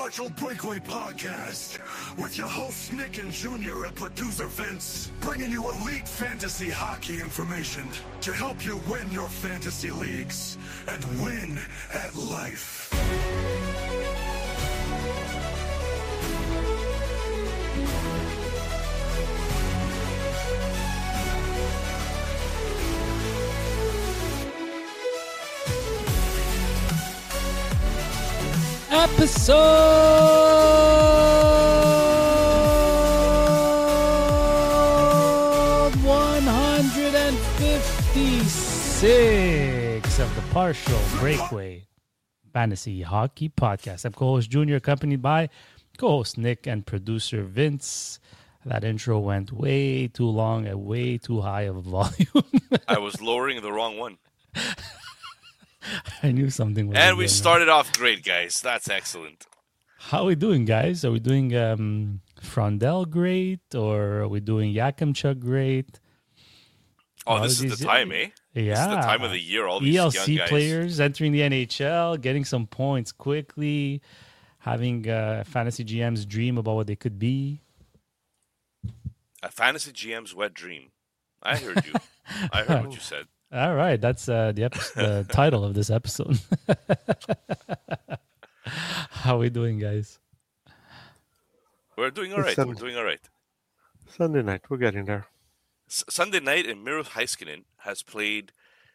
Partial Breakaway Podcast with your hosts Nick and Junior and producer Vince, bringing you elite fantasy hockey information to help you win your fantasy leagues and win at life. Episode 156 of the Partial Breakaway Fantasy Hockey Podcast. I'm co-host Junior, accompanied by co-host Nick and producer Vince. That intro went way too long at way too high of a volume. I was lowering the wrong one. I knew something was And we started off great, guys. That's excellent. How are we doing, guys? Are we doing Frondel great, or are we doing Yakimchuk great? Oh, this is the time, eh? Yeah. This is the time of the year. All these ELC young guys. players entering the NHL, getting some points quickly, having fantasy GMs dream about what they could be. A fantasy GM's wet dream. I heard you. I heard what you said. All right, that's the title of this episode. How are we doing, guys? We're doing all right. We're doing all right. Sunday night, we're getting there. Sunday night, and Miro Heiskanen has played,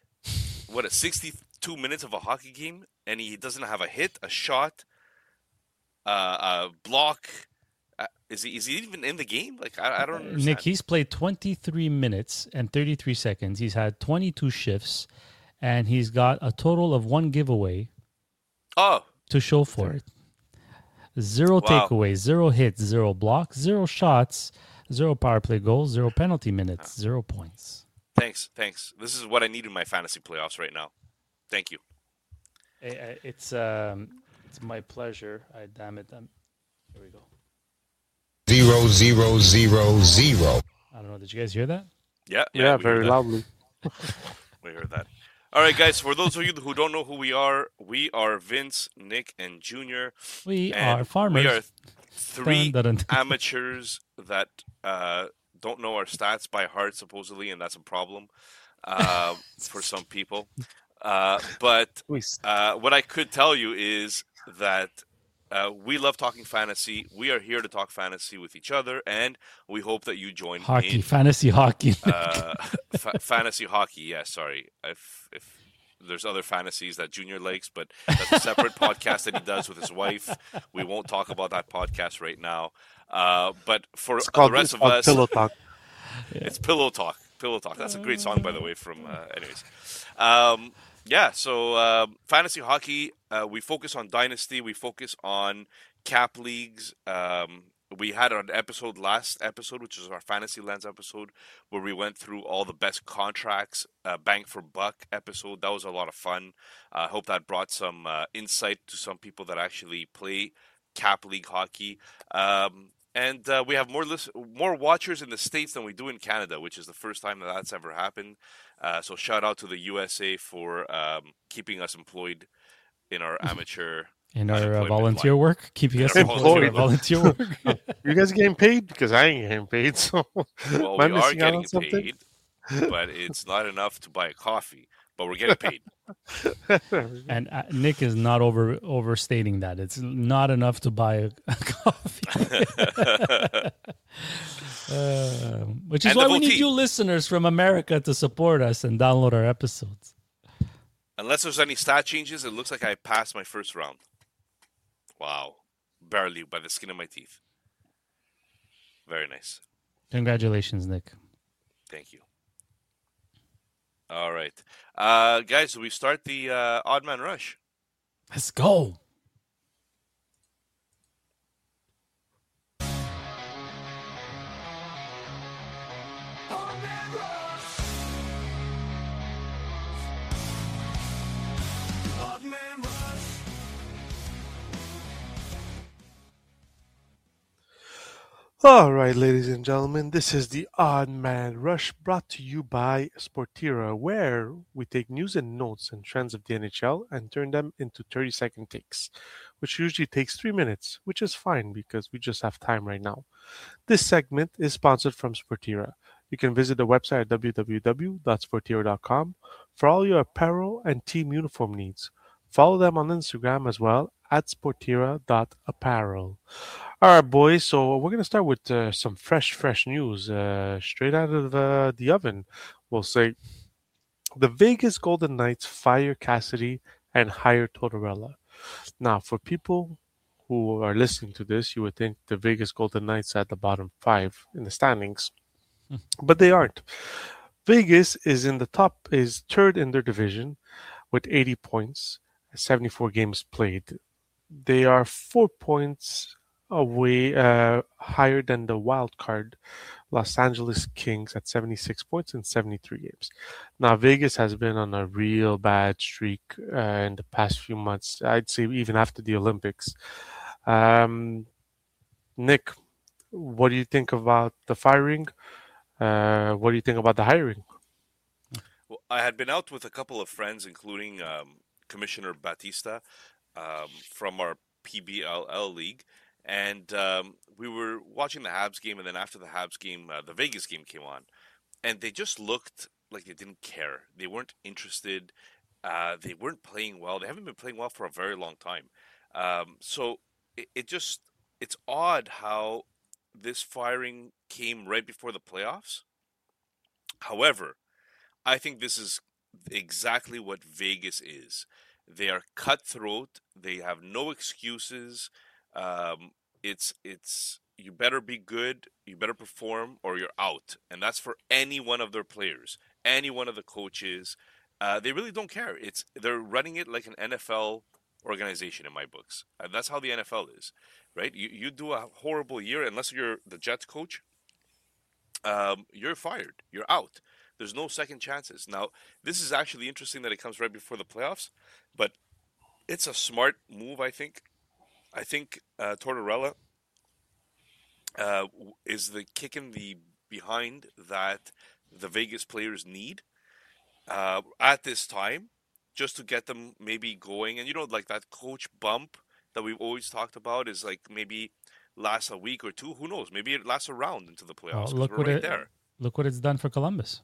62 minutes of a hockey game, and he doesn't have a hit, a shot, a block. Is he even in the game? Like I don't understand. Nick, he's played 23 minutes and 33 seconds. He's had 22 shifts, and he's got a total of 1 giveaway to show for it. 0 takeaways, 0 hits, 0 blocks, 0 shots, 0 power play goals, 0 penalty minutes, 0 points. Thanks. This is what I need in my fantasy playoffs right now. Thank you. It's my pleasure. Damn it. Here we go. 0, 0, 0, 0. I don't know. Did you guys hear that? Yeah, very loudly. We heard that. All right, guys. For those of you who don't know who we are Vince, Nick, and Junior. We are farmers. We are 3 Dun, dun, dun. amateurs that don't know our stats by heart, supposedly, and that's a problem for some people. But what I could tell you is that we love talking fantasy. We are here to talk fantasy with each other, and we hope that you join fantasy hockey. Fantasy hockey, yeah, sorry. If there's other fantasies that Junior likes, but that's a separate podcast that he does with his wife. We won't talk about that podcast right now. But for the rest of us... Pillow Talk. It's Pillow Talk. Pillow Talk. That's a great song, by the way, from... anyways. So fantasy hockey, we focus on Dynasty. We focus on cap leagues. We had an last episode, which is our Fantasy Lens episode, where we went through all the best contracts, bang for buck episode. That was a lot of fun. I hope that brought some insight to some people that actually play cap league hockey. And we have more watchers in the States than we do in Canada, which is the first time that's ever happened. So shout out to the USA for keeping us employed in our amateur in our volunteer work, keeping us employed. Volunteer work. You guys getting paid? Because I ain't getting paid. So well, we are getting paid, but it's not enough to buy a coffee. But we're getting paid. And Nick is not overstating that. It's not enough to buy a coffee. Which is why we need you listeners from America to support us and download our episodes. Unless there's any stat changes, it looks like I passed my first round. Wow. Barely, by the skin of my teeth. Very nice. Congratulations, Nick. Thank you. All right. Guys, we start the Odd Man Rush. Let's go. All right, ladies and gentlemen, this is the Odd Man Rush brought to you by Sportira, where we take news and notes and trends of the NHL and turn them into 30-second takes, which usually takes 3 minutes, which is fine because we just have time right now. This segment is sponsored from Sportira. You can visit the website at www.sportira.com for all your apparel and team uniform needs. Follow them on Instagram as well at sportira.apparel. All right, boys. So we're gonna start with some fresh news, straight out of the oven. We'll say the Vegas Golden Knights fire Cassidy and hire Tortorella. Now, for people who are listening to this, you would think the Vegas Golden Knights are at the bottom 5 in the standings, but they aren't. Vegas is third in their division with 80 points, 74 games played. They are 4 points away higher than the wild card Los Angeles Kings at 76 points in 73 games. Now, Vegas has been on a real bad streak in the past few months. I'd say even after the Olympics. Nick, what do you think about the firing? What do you think about the hiring? Well, I had been out with a couple of friends, including Commissioner Batista from our PBLL league. And we were watching the Habs game, and then after the Habs game, the Vegas game came on. And they just looked like they didn't care. They weren't interested. They weren't playing well. They haven't been playing well for a very long time. So it's odd how this firing came right before the playoffs. However, I think this is exactly what Vegas is. They are cutthroat. They have no excuses. It's you better be good, you better perform, or you're out, and that's for any one of their players, any one of the coaches. They really don't care. They're running it like an NFL organization in my books. And that's how the NFL is, right? You do a horrible year, unless you're the Jets coach, you're fired, you're out. There's no second chances. Now, this is actually interesting that it comes right before the playoffs, but it's a smart move, I think. I think Tortorella is the kick in the behind that the Vegas players need at this time, just to get them maybe going. And like that coach bump that we've always talked about is like maybe lasts a week or two. Who knows? Maybe it lasts a round into the playoffs. Look we're right there. Look what it's done for Columbus.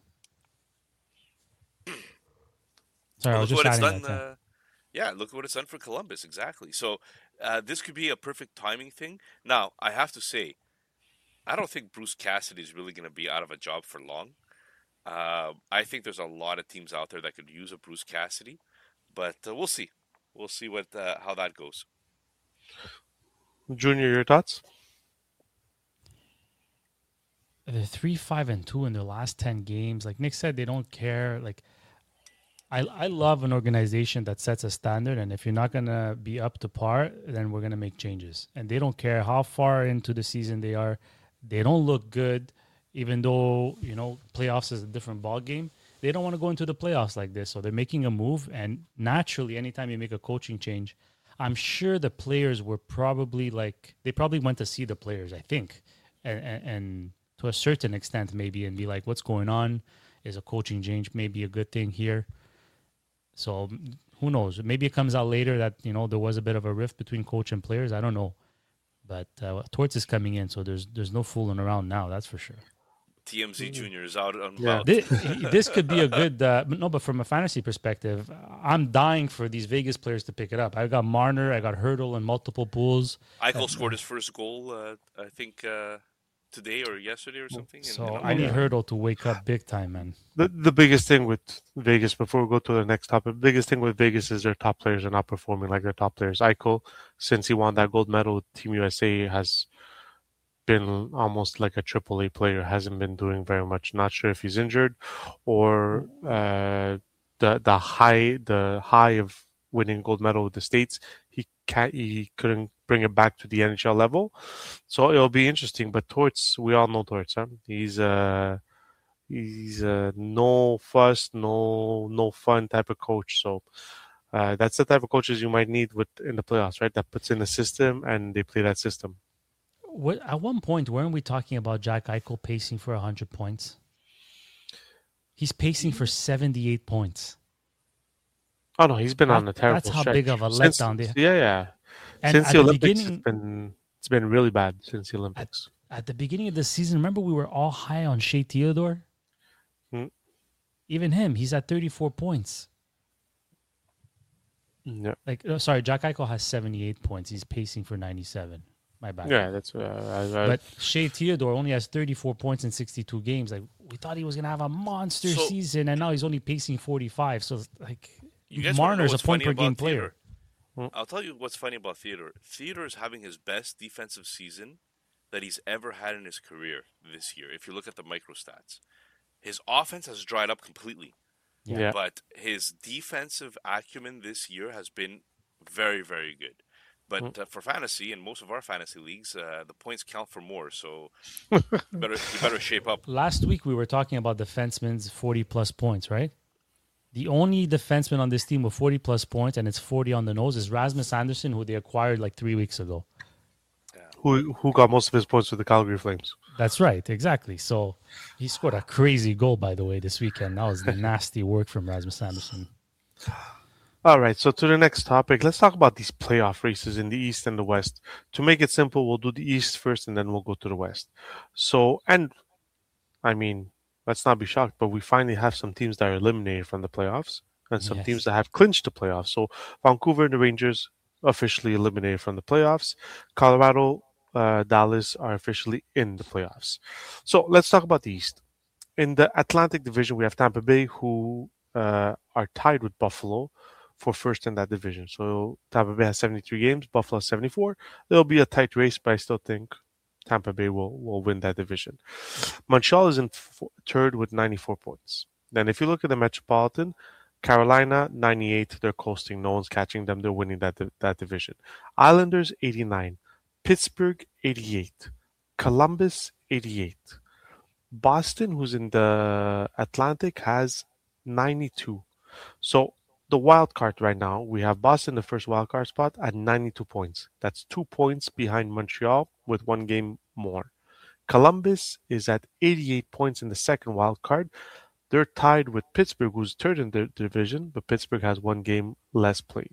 Sorry, I was look just what adding it's done. Yeah, look what it's done for Columbus. Exactly. So this could be a perfect timing thing. Now, I have to say, I don't think Bruce Cassidy is really going to be out of a job for long. I think there's a lot of teams out there that could use a Bruce Cassidy, but we'll see. We'll see how that goes. Junior, your thoughts? They're 3-5-2 in their last 10 games. Like Nick said, they don't care. Like I love an organization that sets a standard, and if you're not gonna be up to par, then we're gonna make changes. And they don't care how far into the season they are. They don't look good, even though playoffs is a different ball game. They don't want to go into the playoffs like this, so they're making a move. And naturally, anytime you make a coaching change, I'm sure the players were probably they probably went to see the players, I think, and to a certain extent maybe, and be like, what's going on? Is a coaching change maybe a good thing here? So who knows? Maybe it comes out later that there was a bit of a rift between coach and players. I don't know, but Torts is coming in, so there's no fooling around now. That's for sure. TMZ Junior is out on Yeah. This could be a good, but from a fantasy perspective, I'm dying for these Vegas players to pick it up. I got Marner, I got Hurdle in multiple pools. Eichel scored his first goal, I think, today or yesterday or something. So I need Hurdle to wake up big time, man. The biggest thing with Vegas, before we go to the next topic, the biggest thing with Vegas is their top players are not performing like their top players. Eichel, since he won that gold medal with Team USA, has been almost like a AAA player, hasn't been doing very much. Not sure if he's injured or the high of winning gold medal with the States, he couldn't bring it back to the NHL level. So it'll be interesting. But Torts, we all know Torts, huh? He's no fuss, no fun type of coach. So that's the type of coaches you might need in the playoffs, right? That puts in a system and they play that system. At one point, weren't we talking about Jack Eichel pacing for 100 points? He's pacing for 78 points. Oh no, he's been on a terrible That's how stretch. big of a letdown there. Yeah. And since at the the Olympics, beginning, it's been really bad since the Olympics. At the beginning of the season, remember we were all high on Shea Theodore? Even him, he's at 34 points. Yeah. Sorry, Jack Eichel has 78 points. He's pacing for 97. My bad. Yeah, that's. But Shea Theodore only has 34 points in 62 games. Like we thought he was gonna have a monster season, and now he's only pacing 45. So Marner's a point per game player. I'll tell you what's funny about Theodore. Theodore is having his best defensive season that he's ever had in his career this year. If you look at the micro stats, his offense has dried up completely. Yeah. But his defensive acumen this year has been very, very good. But for fantasy, in most of our fantasy leagues, the points count for more. So you better shape up. Last week we were talking about defensemen's 40-plus points, right? The only defenseman on this team with 40-plus points, and it's 40 on the nose, is Rasmus Anderson, who they acquired like 3 weeks ago. Who got most of his points with the Calgary Flames. That's right, exactly. So he scored a crazy goal, by the way, this weekend. That was nasty work from Rasmus Anderson. All right, so to the next topic, let's talk about these playoff races in the East and the West. To make it simple, we'll do the East first, and then we'll go to the West. So, and I mean, let's not be shocked, but we finally have some teams that are eliminated from the playoffs, and some teams that have clinched the playoffs. So, Vancouver and the Rangers officially eliminated from the playoffs. Colorado, Dallas are officially in the playoffs. So let's talk about the East. In the Atlantic Division, we have Tampa Bay, who are tied with Buffalo for first in that division. So Tampa Bay has 73 games, Buffalo has 74. There'll be a tight race, but I still think Tampa Bay will win that division. Montreal is in third with 94 points. Then if you look at the Metropolitan, Carolina, 98. They're coasting. No one's catching them. They're winning that division. Islanders, 89. Pittsburgh, 88. Columbus, 88. Boston, who's in the Atlantic, has 92. So the wild card right now, we have Boston, the first wild card spot, at 92 points. That's 2 points behind Montreal with 1 game more. Columbus is at 88 points in the second wild card. They're tied with Pittsburgh, who's third in the division, but Pittsburgh has 1 game less played.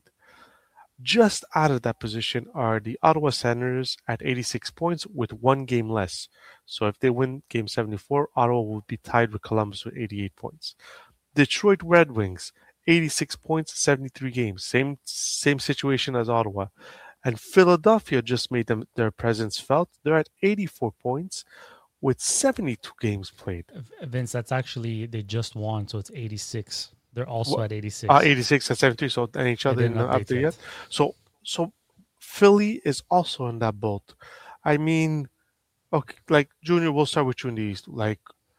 Just out of that position are the Ottawa Senators at 86 points with 1 game less. So if they win Game 74, Ottawa would be tied with Columbus with 88 points. Detroit Red Wings, 86 points, 73 games. Same situation as Ottawa. And Philadelphia just made their presence felt. They're at 84 points with 72 games played. Vince, that's actually, they just won, so it's 86. They're also at 86. 86 and 73, so NHL didn't update yet. So Philly is also in that boat. I mean, okay, like Junior, we'll start with you in the East. Like,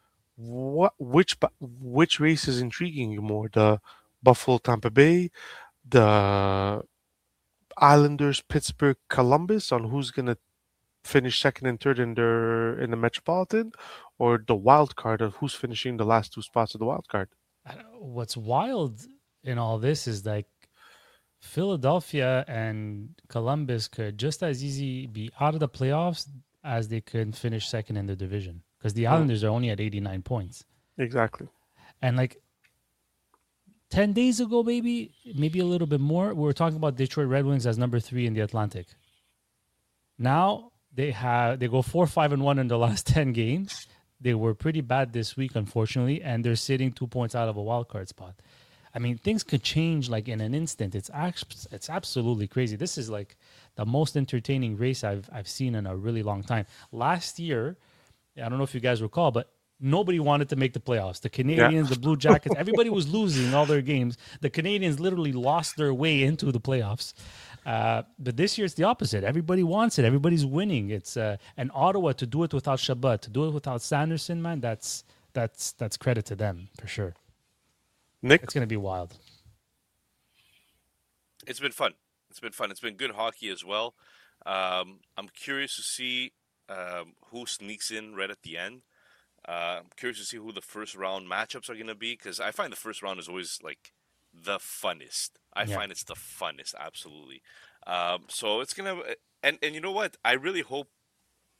which race is intriguing you more? The Buffalo, Tampa Bay, the Islanders, Pittsburgh, Columbus, on who's gonna finish second and third in the Metropolitan, or the wild card of who's finishing the last 2 spots of the wild card? What's wild in all this is like Philadelphia and Columbus could just as easy be out of the playoffs as they could finish second in the division, because the Islanders are only at 89 points. Exactly. And like 10 days ago, maybe a little bit more, we were talking about Detroit Red Wings as number 3 in the Atlantic. Now they go 4-5-1 in the last 10 games. They were pretty bad this week, unfortunately, and they're sitting 2 points out of a wild card spot. I mean, things could change like in an instant. It's absolutely crazy. This is like the most entertaining race I've seen in a really long time. Last year, I don't know if you guys recall, but nobody wanted to make the playoffs. The Canadians, the Blue Jackets, everybody was losing all their games. The Canadians literally lost their way into the playoffs. But this year it's the opposite. Everybody wants it. Everybody's winning. It's and Ottawa, to do it without Chabot, to do it without Sanderson, man, that's credit to them for sure. Nick, it's going to be wild. It's been fun. It's been good hockey as well. I'm curious to see who sneaks in right at the end. I'm curious to see who the first round matchups are going to be, because I find the first round is always like the funnest. I find it's the funnest, absolutely. So it's gonna, and you know what? I really hope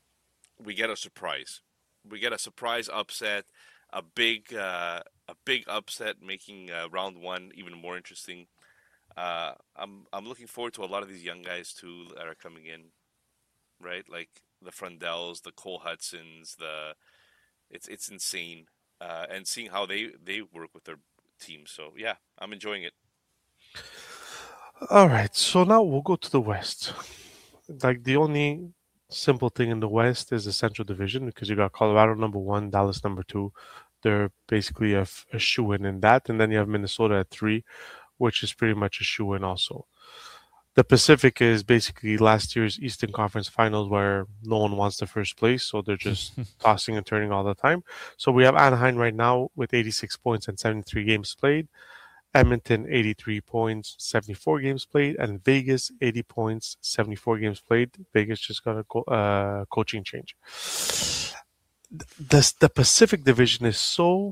we get a surprise. We get a surprise upset, a big upset, making round one even more interesting. I'm looking forward to a lot of these young guys too that are coming in, right? Like the Frundells, the Cole Hudsons, it's insane, and seeing how they work with their team. So yeah, I'm enjoying it. All right, so now we'll go to the West. Like the only simple thing in the West is the Central Division because you got Colorado number one, Dallas number two. They're basically a shoe in that, and then you have Minnesota at three, which is pretty much a shoe in also. The Pacific is basically last year's Eastern Conference Finals where no one wants the first place, so they're just tossing and turning all the time. So we have Anaheim right now with 86 points and 73 games played. Edmonton 83 points, 74 games played, and Vegas 80 points, 74 games played. Vegas just got a coaching change. The Pacific Division is so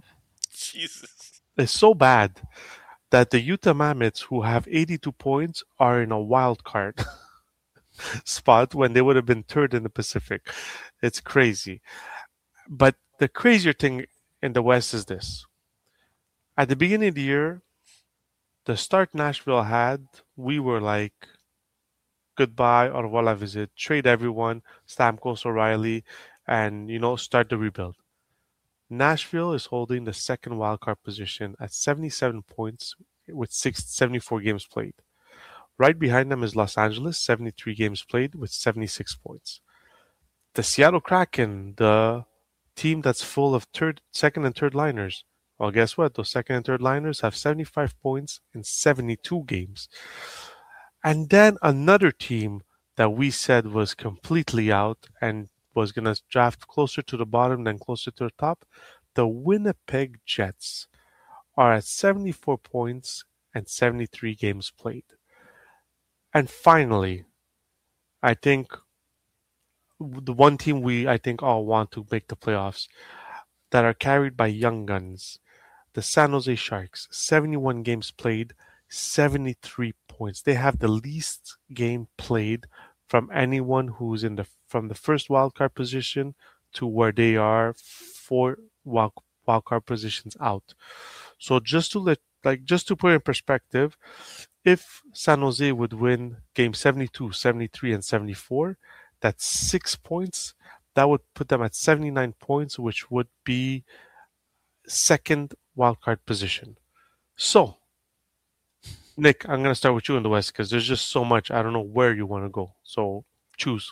bad that the Utah Mammoths, who have 82 points, are in a wild card spot when they would have been third in the Pacific. It's crazy. But the crazier thing in the West is this. At the beginning of the year, the start Nashville had, we were like, goodbye, au revoir la visite, trade everyone, Stamkos, O'Reilly, and, start the rebuild. Nashville is holding the second wildcard position at 77 points with 74 games played. Right behind them is Los Angeles, 73 games played with 76 points. The Seattle Kraken, the team that's full of second and third liners. Well, guess what? Those second and third liners have 75 points in 72 games. And then another team that we said was completely out and was going to draft closer to the bottom than closer to the top, the Winnipeg Jets are at 74 points and 73 games played. And finally, I think the one team I think all want to make the playoffs that are carried by young guns, the San Jose Sharks, 71 games played, 73 points. They have the least game played from anyone who's from the first wildcard position to where they are 4 wildcard positions out. So just to put in perspective, if San Jose would win game 72, 73, and 74, that's 6 points. That would put them at 79 points, which would be second wildcard position. So, Nick, I'm going to start with you in the West because there's just so much. I don't know where you want to go. So, choose.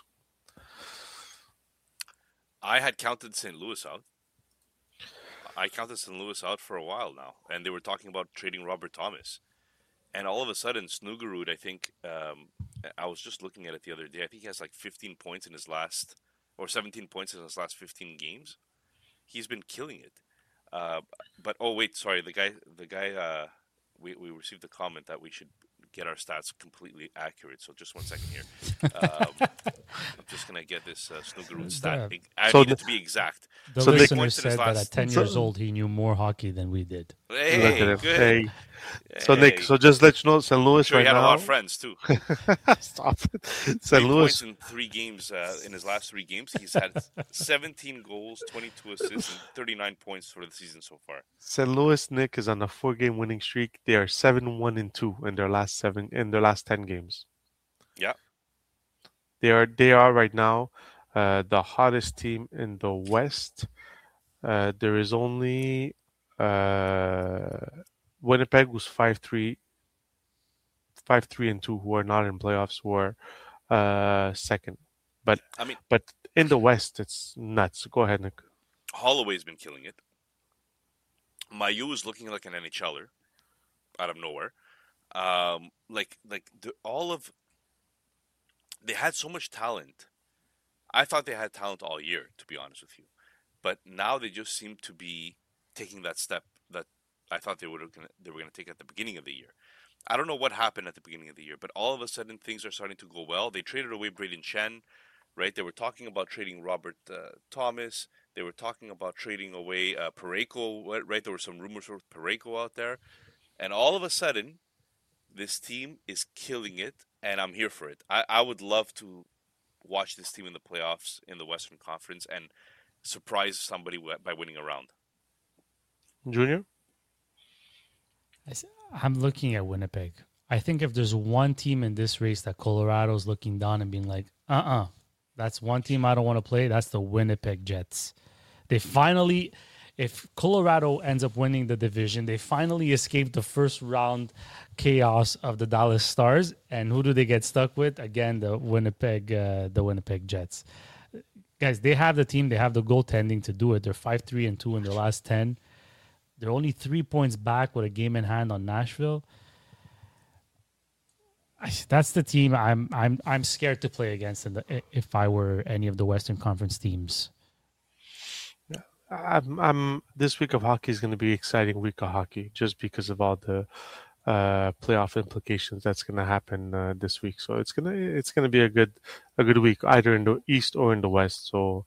I had counted St. Louis out. I counted St. Louis out for a while now, and they were talking about trading Robert Thomas. And all of a sudden, Snuggerud, I think, I was just looking at it the other day. I think he has like 15 points in his last, or 17 points in his last 15 games. He's been killing it. But oh wait, sorry, the guy, we received a comment that we should get our stats completely accurate. So just 1 second here. I'm just gonna get this Snuggerud stat. I need it to be exact. The listener said that at 10 years old he knew more hockey than we did. Hey, good. Hey. So Nick, so just let you know, St. Louis sure right now. He had a lot of friends too. Stop it. St. Louis points in 3 games. In his last 3 games, he's had 17 goals, 22 assists, and 39 points for the season so far. St. Louis, Nick, is on a 4-game winning streak. They are 7-1-2 in their last 10 games. Yeah, they are right now the hottest team in the West. There is only Winnipeg, who's 5-3 and 2, who are not in playoffs, who are second. But in the West, it's nuts. Go ahead, Nick. Holloway's been killing it. Mayu is looking like an NHLer out of nowhere. They had so much talent. I thought they had talent all year, to be honest with you. But now they just seem to be taking that step that I thought they were going to take at the beginning of the year. I don't know what happened at the beginning of the year, but all of a sudden things are starting to go well. They traded away Braden Chen, right? They were talking about trading Robert Thomas. They were talking about trading away Parayko, right? There were some rumors for Parayko out there. And all of a sudden, this team is killing it, and I'm here for it. I would love to watch this team in the playoffs in the Western Conference and surprise somebody by winning a round. Junior? I'm looking at Winnipeg. I think if there's one team in this race that Colorado's looking down and being like, that's one team I don't want to play, that's the Winnipeg Jets. They finally, if Colorado ends up winning the division, they finally escaped the first round chaos of the Dallas Stars. And who do they get stuck with? Again, the Winnipeg Jets. Guys, they have the team, they have the goaltending to do it. They're 5-3-2 in their last 10. They're only 3 points back with a game in hand on Nashville. That's the team I'm scared to play against if I were any of the Western Conference teams. I'm this week of hockey is going to be an exciting week of hockey just because of all the playoff implications that's going to happen this week. So it's gonna be a good week either in the East or in the West. So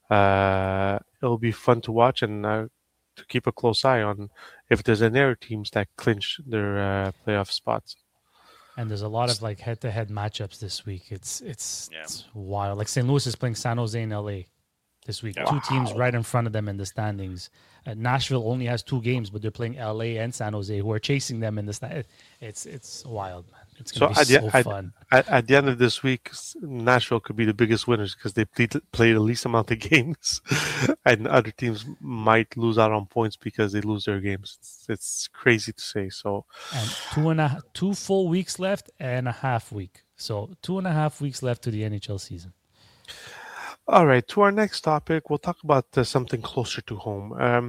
it'll be fun to watch and to keep a close eye on if there's any other teams that clinch their playoff spots. And there's a lot of like head-to-head matchups this week. It's wild. Like St. Louis is playing San Jose and LA this week. Wow. Two teams right in front of them in the standings. Nashville only has 2 games, but they're playing LA and San Jose, who are chasing them in the standings. It's wild, man. It's going to be so fun. At the end of this week, Nashville could be the biggest winners because they played the least amount of games, and other teams might lose out on points because they lose their games. It's crazy to say. So, and 2 full weeks left and a half week. So 2.5 weeks left to the NHL season. All right, to our next topic, we'll talk about something closer to home.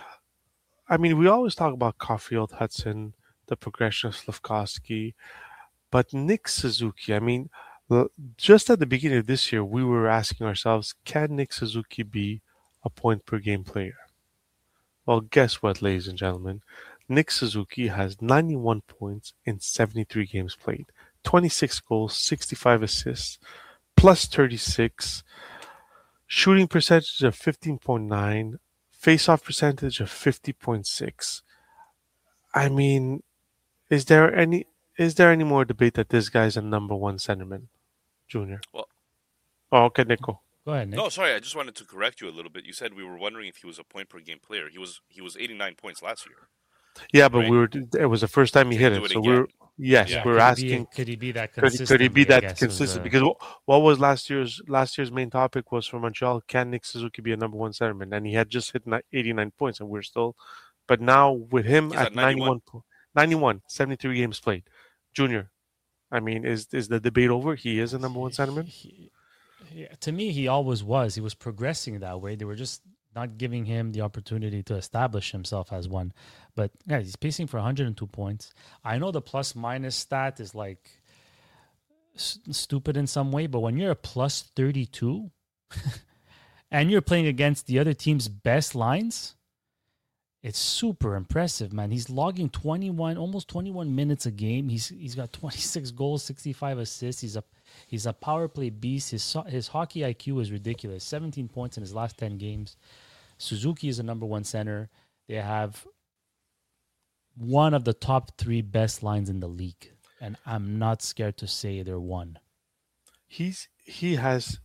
I mean, we always talk about Caulfield, Hudson, the progression of Slafkovsky, but Nick Suzuki, I mean, just at the beginning of this year, we were asking ourselves, can Nick Suzuki be a point-per-game player? Well, guess what, ladies and gentlemen? Nick Suzuki has 91 points in 73 games played, 26 goals, 65 assists, plus 36, shooting percentage of 15.9, face-off percentage of 50.6. I mean, is there any more debate that this guy's a number one centerman, Junior? Well, okay, Nico. Go ahead, Nick. No, sorry, I just wanted to correct you a little bit. You said we were wondering if he was a point-per-game player. He was 89 points last year. Yeah, but right? It was the first time he hit it. So we're asking, could he be that consistent? Could he be that consistent? Because what was last year's main topic was for Montreal, can Nick Suzuki be a number one centerman? And he had just hit 89 points, and we're still. But now with him at 91, 73 games played. Junior, I mean, is the debate over? He is a number one centerman? To me, he always was. He was progressing that way. They were just not giving him the opportunity to establish himself as one. But yeah, he's pacing for 102 points. I know the plus-minus stat is like stupid in some way, but when you're a plus 32 and you're playing against the other team's best lines, it's super impressive, man. He's logging almost 21 minutes a game. He's got 26 goals, 65 assists. He's a power play beast. His hockey IQ is ridiculous. 17 points in his last 10 games. Suzuki is a number one center. They have one of the top 3 best lines in the league, and I'm not scared to say they're one. He has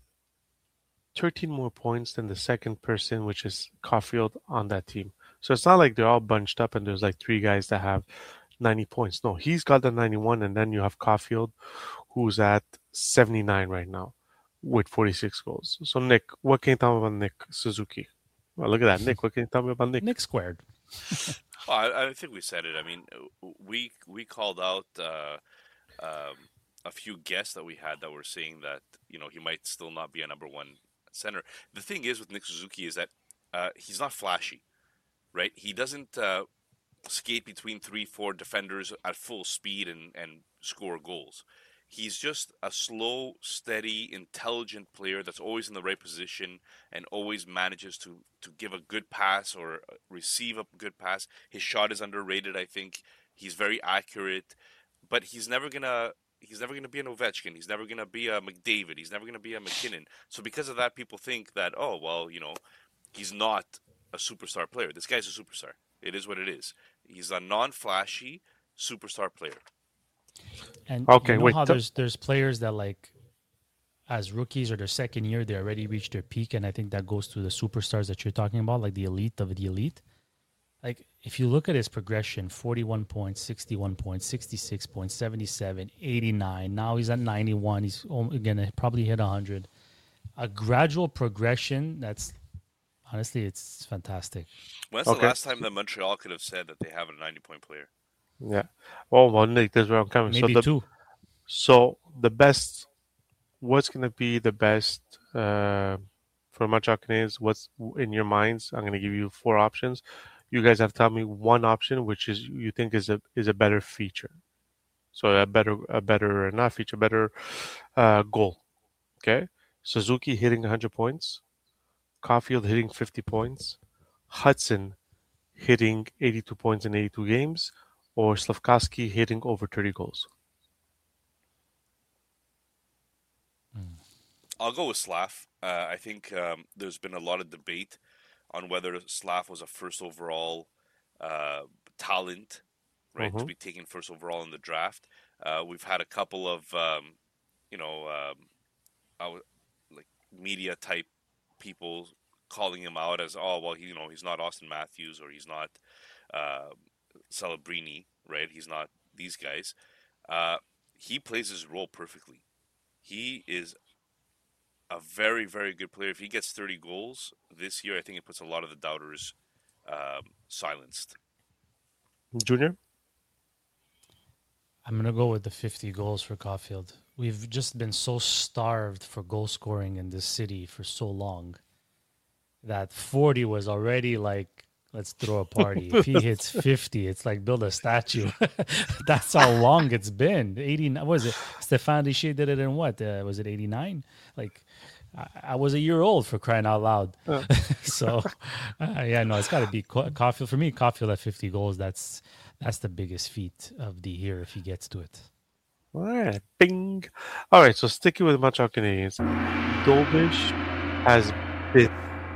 13 more points than the second person, which is Caulfield, on that team. So it's not like they're all bunched up and there's like 3 guys that have 90 points. No, he's got the 91, and then you have Caulfield, who's at 79 right now with 46 goals. So, Nick, what can you tell me about Nick Suzuki? Well, look at that. Nick, what can you tell me about Nick? Nick squared. Well, I think we said it. I mean, we called out a few guests that we had that were saying that, he might still not be a number one center. The thing is with Nick Suzuki is that he's not flashy, right? He doesn't skate between 3-4 defenders at full speed and score goals. He's just a slow, steady, intelligent player that's always in the right position and always manages to give a good pass or receive a good pass. His shot is underrated, I think. He's very accurate, but he's never gonna be an Ovechkin. He's never gonna be a McDavid. He's never gonna be a McKinnon. So because of that, people think that, he's not a superstar player. This guy's a superstar. It is what it is. He's a non-flashy superstar player. And how there's players that like as rookies or their second year, they already reached their peak. And I think that goes to the superstars that you're talking about, like the elite of the elite. Like, if you look at his progression, 41 points, 61 points, 66 points, 77, 89. Now he's at 91. He's going to probably hit 100. A gradual progression that's, honestly, it's fantastic. When's the last time that Montreal could have said that they have a 90-point player? Yeah. Well, Nick, that's where I'm coming. Maybe two. So the best, what's going to be the best for Montreal Canadiens? What's in your minds? I'm going to give you 4 options. You guys have to tell me one option which is you think is a better feature. So a better not feature, better goal. Okay? Suzuki hitting 100 points, Caulfield hitting 50 points, Hudson hitting 82 points in 82 games, or Slafkovsky hitting over 30 goals. I'll go with Slav. I think there's been a lot of debate on whether Slav was a first overall talent, right, to be taken first overall in the draft. We've had a couple of, like media type people calling him out as, oh, well, he's not Austin Matthews or he's not Celebrini, right? He's not these guys. He plays his role perfectly. He is a very, very good player. If he gets 30 goals this year, I think it puts a lot of the doubters silenced. Junior? I'm going to go with the 50 goals for Caulfield. We've just been so starved for goal scoring in this city for so long that 40 was already like, let's throw a party. If he hits 50, it's like build a statue. That's how long it's been. 89, what was it? Stéphane Richer did it in what? Was it 89? Like, I was a year old, for crying out loud. So, it's got to be Caulfield. For me, Caulfield at 50 goals, that's the biggest feat of the year if he gets to it. All right, bing. All right, so sticking with Montreal Canadiens, Dobish has been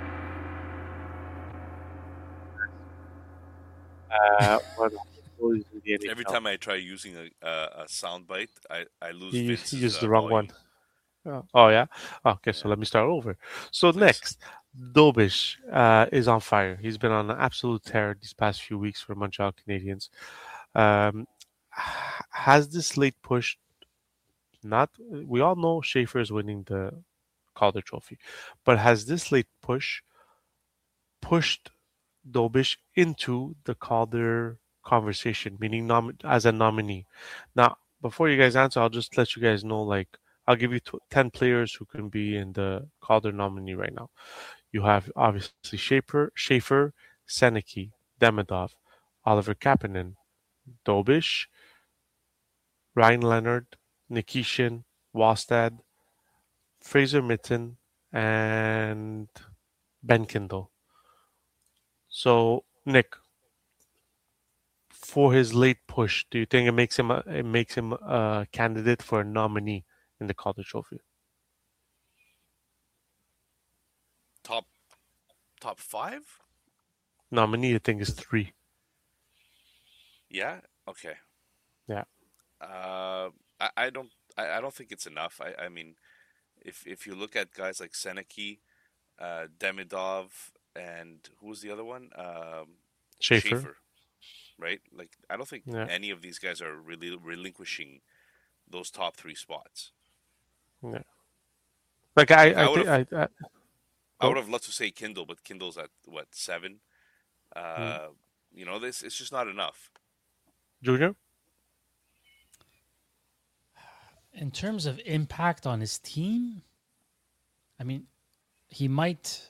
every time I try using a sound bite, I lose. You use the wrong volume. One. Oh yeah. Okay, so let me start over. So next, Dobish is on fire. He's been on an absolute tear these past few weeks for Montreal Canadiens. Has this slate pushed? We all know Schaefer is winning the Calder Trophy, but has this slate pushed Dobish into the Calder conversation, meaning as a nominee? Now, before you guys answer, I'll just let you guys know, like, I'll give you 10 players who can be in the Calder nominee right now. You have, obviously, Schaefer, Seneki, Demidov, Oliver Kapanen, Dobish, Ryan Leonard, Nikishin, Wastad, Fraser Mitten, and Ben Kindle. So, Nick, for his late push, do you think it makes him a candidate for a nominee in the Calder Trophy? Top 5? Nominee, I think, is 3. Yeah. Okay. Yeah. I don't think it's enough. I mean, if you look at guys like Seneki, Demidov, and who was the other one? Schaefer. Right? Like, I don't think any of these guys are really relinquishing those top 3 spots. Yeah. Like I would have loved to say Kindle, but Kindle's at what, 7? It's just not enough. Junior? In terms of impact on his team, I mean, he might.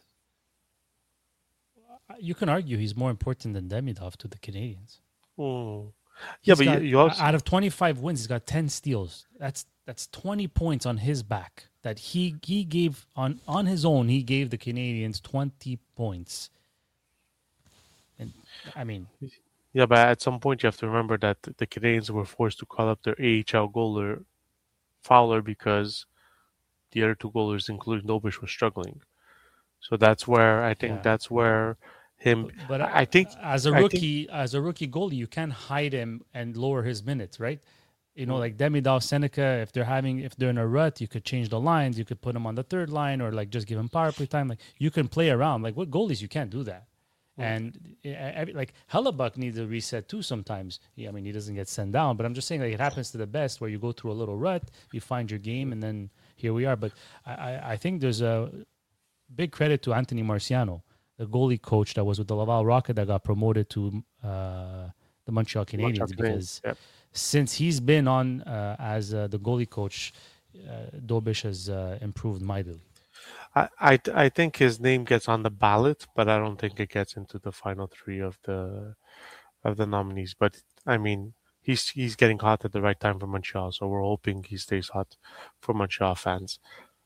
You can argue he's more important than Demidov to the Canadiens. Yeah, but you also, out of 25 wins, he's got 10 steals. That's 20 points on his back that he gave on his own. He gave the Canadiens 20 points. And I mean, yeah, but at some point you have to remember that the Canadiens were forced to call up their AHL goaler Fowler because the other 2 goalers, including Dobish, were struggling. So that's where I think that's where him. But I think as a rookie goalie, you can't hide him and lower his minutes, right? Like Demidov, Seneca, if they're in a rut, you could change the lines. You could put them on the third line, or like just give them power play time. Like you can play around. Like what goalies you can't do that. And like Hellebuck needs a reset too sometimes. I mean, he doesn't get sent down, but I'm just saying like it happens to the best where you go through a little rut, you find your game, and then here we are. But I think there's a big credit to Anthony Marciano, the goalie coach that was with the Laval Rocket that got promoted to the Montreal Canadiens, because since he's been on as the goalie coach, Dobish has improved mightily. I think his name gets on the ballot, but I don't think it gets into the final three of the nominees. But I mean, he's getting hot at the right time for Montreal, so we're hoping he stays hot for Montreal fans.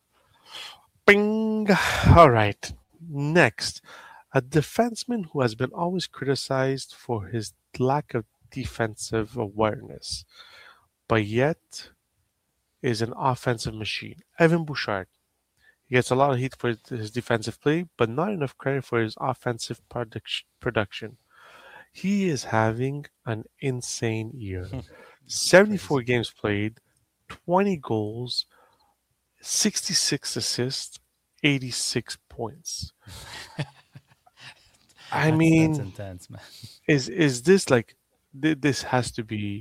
Bing! All right. Next, a defenseman who has been always criticized for his lack of defensive awareness, but yet is an offensive machine. Evan Bouchard. He gets a lot of heat for his defensive play, but not enough credit for his offensive production. He is having an insane year. 74 games played, 20 goals, 66 assists, 86 points. I mean, that's intense, man. Is this like this has to be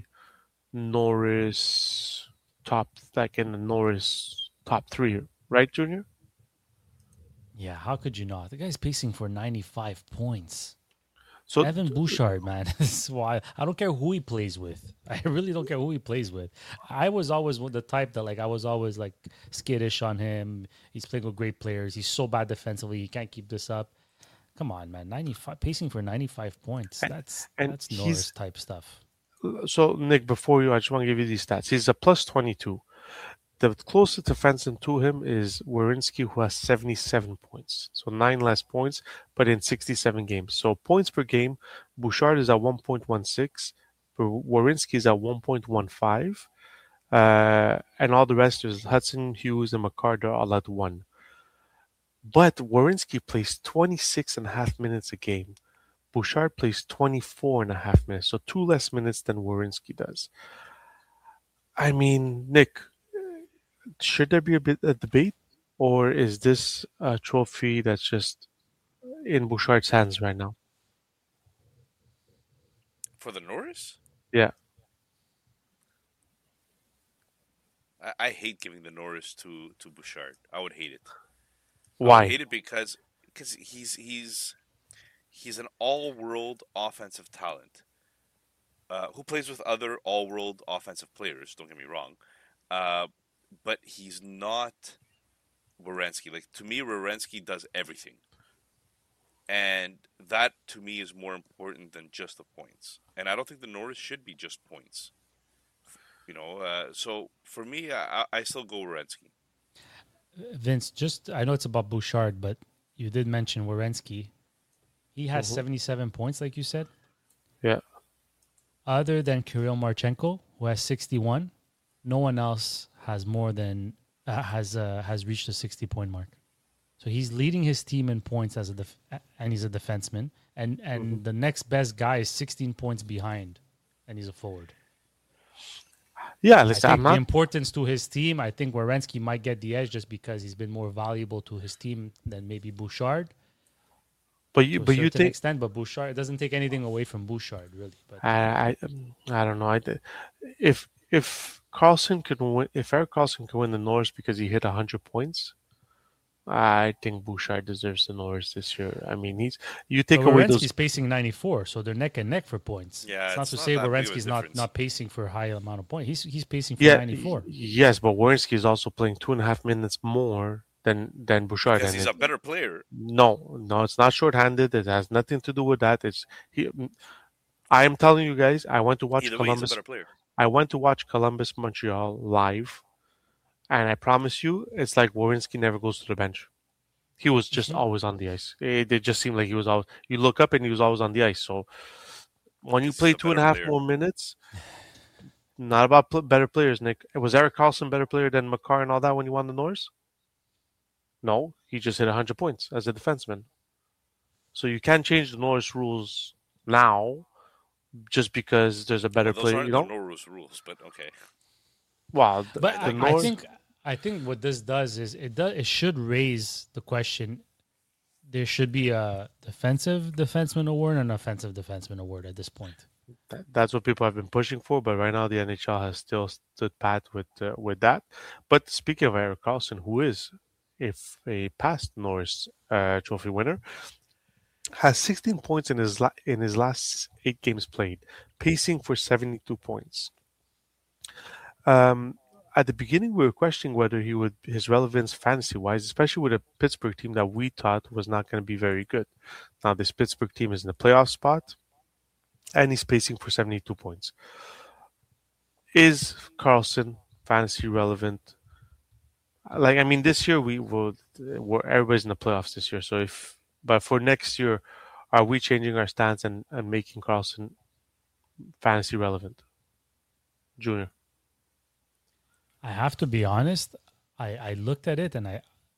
Norris top, like in the Norris top 3, right, Junior? Yeah, how could you not? The guy's pacing for 95 points. So Evan Bouchard, man, this is why I don't care who he plays with. I really don't care who he plays with. I was always the type that I was always like skittish on him. He's playing with great players. He's so bad defensively. He can't keep this up. Come on, man, 95 pacing for 95 points. That's Norris type stuff. So Nick, before you, I just want to give you these stats. He's a plus 22. The closest defenseman to him is Werenski, who has 77 points. So 9 less points, but in 67 games. So points per game, Bouchard is at 1.16. Werenski is at 1.15. And all the rest is Hudson, Hughes, and McCarter all at 1. But Werenski plays 26.5 minutes a game. Bouchard plays 24.5 minutes. So 2 less minutes than Werenski does. I mean, Nick, should there be a debate, or is this a trophy that's just in Bouchard's hands right now? For the Norris? Yeah. I hate giving the Norris to Bouchard. I would hate it. Why? I would hate it because he's an all-world offensive talent who plays with other all-world offensive players. Don't get me wrong. But he's not Werenski. Like, to me, Werenski does everything. And that, to me, is more important than just the points. And I don't think the Norris should be just points. So for me, I still go Werenski. Vince, I know it's about Bouchard, but you did mention Werenski. He has 77 points, like you said. Yeah. Other than Kirill Marchenko, who has 61, no one else has more than has reached the 60-point mark. So he's leading his team in points and he's a defenseman. And the next best guy is 16 points behind, and he's a forward. Yeah, listen, the importance to his team, I think Werenski might get the edge just because he's been more valuable to his team than maybe Bouchard. But you think extent, but Bouchard, it doesn't take anything away from Bouchard, really. But I don't know. If Carlson could win, if Erik Karlsson could win the Norris because he hit 100 points, I think Bouchard deserves the Norris this year. I mean, he's pacing 94, so they're neck and neck for points. Yeah, it's not to say Werenski's not pacing for a high amount of points. He's pacing for 94. Yes, but Werenski is also playing 2.5 minutes more than Bouchard. Because he's a better player. No, it's not shorthanded. It has nothing to do with that. I am telling you guys, I went to watch Columbus. He's a better player. I went to watch Columbus Montreal live, and I promise you, it's like Werenski never goes to the bench. He was just always on the ice. It just seemed like he was always. You look up and he was always on the ice. So when you play 2.5 more minutes, not about better players, Nick. Was Erik Karlsson better player than Makar and all that when he won the Norris? No, he just hit 100 points as a defenseman. So you can't change the Norris rules now just because there's a better player. Those aren't the Norris rules, but okay. Wow, But the I North. think what this does is it should raise the question. There should be a defensive defenseman award and an offensive defenseman award at this point. That's what people have been pushing for, but right now the NHL has still stood pat with that. But speaking of Erik Karlsson, who is if a past Norris Trophy winner, has 16 points in his last 8 games played, pacing for 72 points. At the beginning, we were questioning whether his relevance fantasy wise, especially with a Pittsburgh team that we thought was not going to be very good. Now this Pittsburgh team is in the playoff spot, and he's pacing for 72 points. Is Karlsson fantasy relevant? Like, I mean, this year everybody's in the playoffs this year. So but for next year, are we changing our stance and making Karlsson fantasy relevant? Junior. I have to be honest. I looked at it and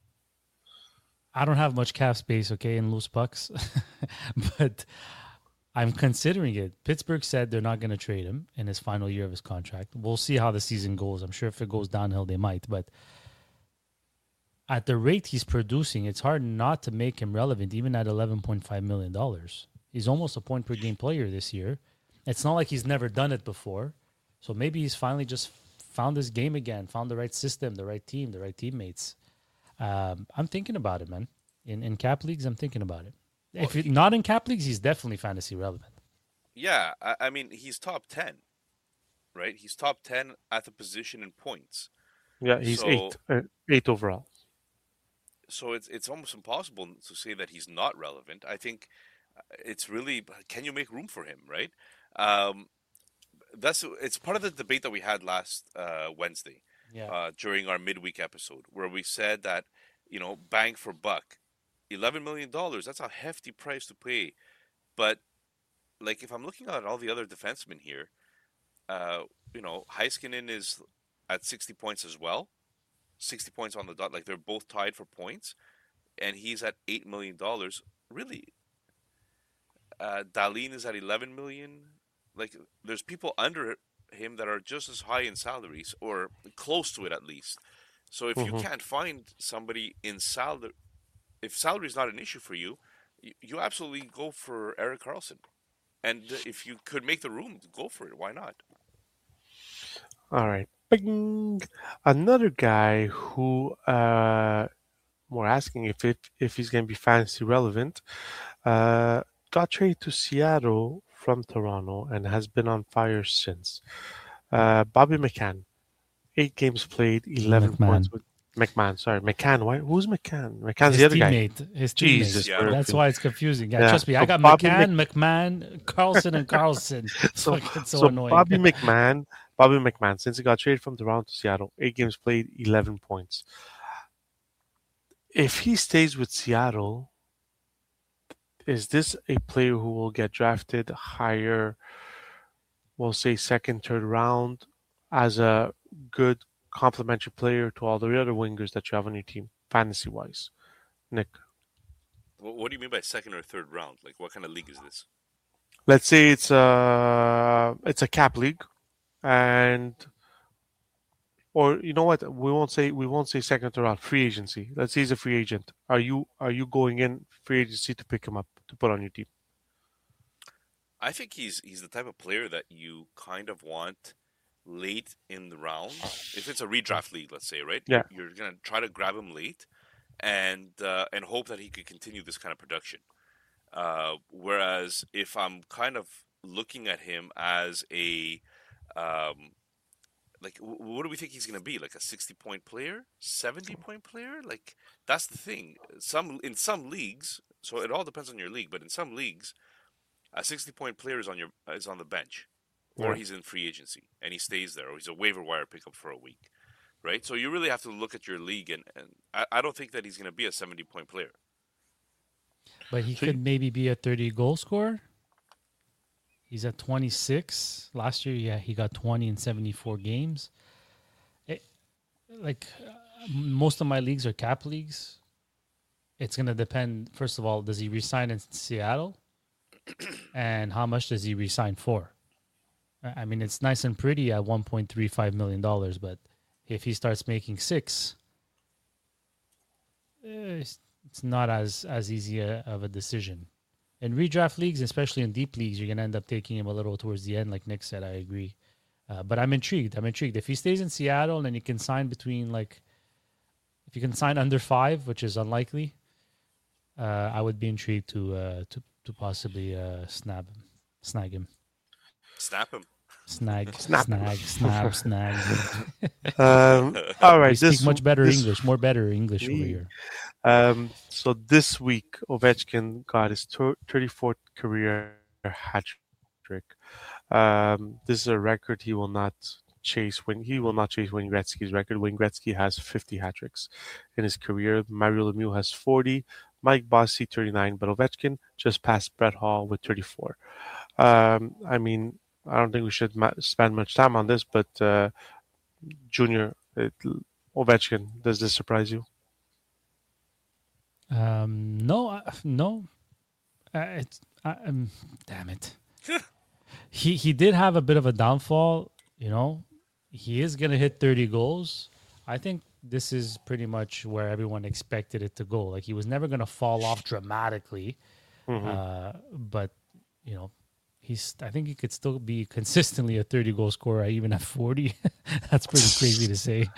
I don't have much cap space, okay, in loose pucks, but I'm considering it. Pittsburgh said they're not going to trade him in his final year of his contract. We'll see how the season goes. I'm sure if it goes downhill, they might, but at the rate he's producing, it's hard not to make him relevant, even at $11.5 million. He's almost a point per game player this year. It's not like he's never done it before. So maybe he's finally just found his game again, found the right system, the right team, the right teammates. I'm thinking about it, man. In cap leagues, I'm thinking about it. Well, if not in cap leagues, he's definitely fantasy relevant. Yeah, I mean, he's top 10, right? He's top 10 at the position in points. Yeah, he's eight overall. So it's almost impossible to say that he's not relevant. I think it's really, can you make room for him, right? It's part of the debate that we had last Wednesday, during our midweek episode, where we said that, bang for buck, $11 million, that's a hefty price to pay. But like, if I'm looking at all the other defensemen here, Heiskanen is at 60 points as well. 60 points on the dot. Like, they're both tied for points, and he's at $8 million. Really? Dahlin is at $11 million. Like, there's people under him that are just as high in salaries, or close to it at least. So if you can't find somebody in salary, if salary is not an issue for you, you absolutely go for Erik Karlsson. And if you could make the room, go for it. Why not? All right. Bing. Another guy who we're asking if he's going to be fantasy relevant, got traded to Seattle from Toronto and has been on fire since. Bobby McCann, 8 games played, 11 points. McCann. Why? Who's McCann? McCann's his the other teammate, guy. His Jesus, teammate. That's why it's confusing. Yeah, trust me. So I got McCann, Karlsson, and Karlsson. It's so annoying. Bobby McCann, since he got traded from Toronto to Seattle, 8 games played, 11 points. If he stays with Seattle, is this a player who will get drafted higher, we'll say second, third round, as a good complementary player to all the other wingers that you have on your team, fantasy-wise? Nick? What do you mean by second or third round? Like, what kind of league is this? Let's say it's a cap league, or you know what? We won't say second or round. Free agency. Let's say he's a free agent. Are you going in free agency to pick him up to put on your team? I think he's the type of player that you kind of want late in the round. If it's a redraft league, let's say, right? Yeah. You're gonna try to grab him late, and hope that he could continue this kind of production. Whereas if I'm kind of looking at him as a what do we think he's going to be? Like a 60-point player, 70-point player? Like, that's the thing. In some leagues, so it all depends on your league, but in some leagues, a 60-point player is on the bench, or he's in free agency and he stays there, or he's a waiver wire pickup for a week, right? So you really have to look at your league, and I don't think that he's going to be a 70-point player. But he could maybe be a 30-goal scorer. He's at 26. Last year, he got 20 in 74 games. Most of my leagues are cap leagues. It's going to depend, first of all, does he resign in Seattle? And how much does he resign for? I mean, it's nice and pretty at $1.35 million, but If he starts making 6, it's not as easy of a decision. In redraft leagues, especially in deep leagues, you're going to end up taking him a little towards the end, like Nick said. I agree. But I'm intrigued. If he stays in Seattle and he can sign if you can sign under 5, which is unlikely, I would be intrigued to possibly snag him. Snap him. Snag. All right. We speak much better English, more better English over here. So this week, Ovechkin got his 34th career hat trick. This is a record he will not chase. Wayne Gretzky's record. Wayne Gretzky has 50 hat tricks in his career. Mario Lemieux has 40. Mike Bossy 39, but Ovechkin just passed Brett Hall with 34. I don't think we should spend much time on this, but Junior, Ovechkin, does this surprise you? No. Damn it. He did have a bit of a downfall. He is going to hit 30 goals. I think this is pretty much where everyone expected it to go. Like, he was never going to fall off dramatically. But, I think he could still be consistently a 30-goal scorer even at 40. That's pretty crazy to say.